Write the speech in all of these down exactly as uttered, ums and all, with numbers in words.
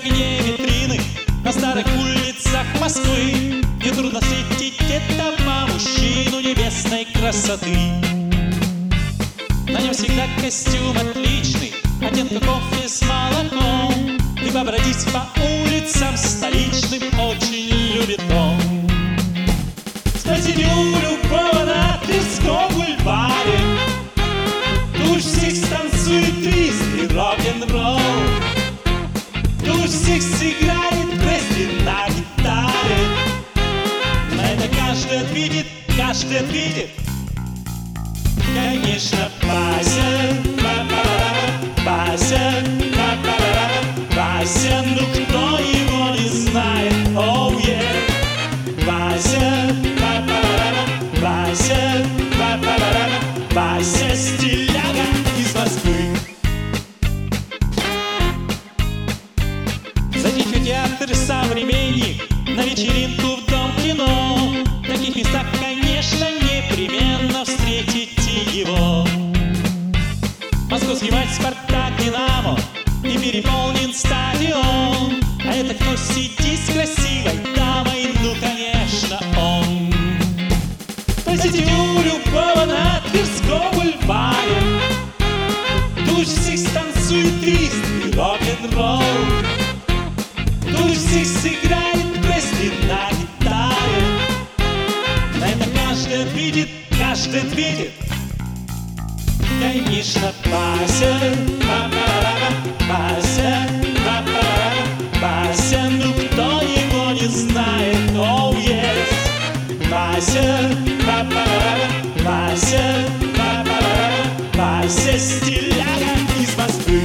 огне витрины на старых улицах Москвы. Нетрудно встретить этого мужчину небесной красоты. На нем всегда костюм отличный, оттенка кофе с молоком, и побродить по улицам столичным очень любит он. Спросите у любого на Тверском бульваре, лучше всех станцует твист и рок-н-ролл, лучше всех сыграет Пресли на гитаре. Но это каждый ответит, каждый ответит, конечно, Вася, Вася, Вася, ну кто его не знает, оу, е. Вася, Вася, Вася, стиляга из Москвы. Зайдите в театр «Современник», на вечеринку в Дом кино. В таких местах, конечно, непременно встретите его. Московский матч, Спартак, Динамо, и переполнен стадион. А это кто сидит с красивой дамой? Ну, конечно, он. Спросите у любого на Тверском бульваре, лучше всех станцует твист и рок-н-ролл, лучше всех сыграет Пресли на гитаре. На это каждый ответит, каждый ответит, конечно, Вася, Вася, Вася, ну кто его не знает, оу, oh, yes. Вася, Вася, Вася, стиляга из Москвы.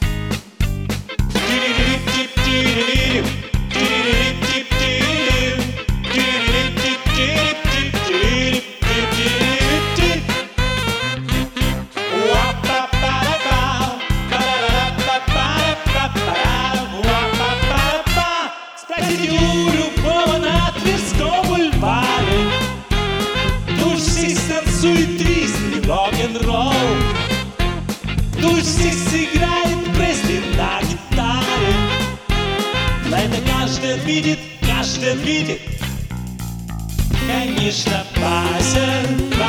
Спросите у любого на Тверском бульваре, лучше всех станцует твист и рок-н-ролл, лучше всех сыграет Пресли на гитаре. На это каждый ответит, каждый ответит, конечно, Вася,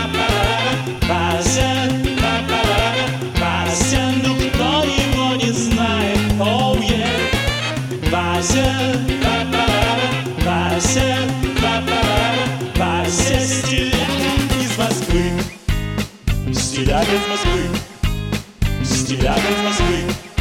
Вася, Вася, ну кто его не знает, оу, oh, е. Вася, Вася, Вася, стиляга из Москвы, стиляга из Москвы, стиляга из Москвы.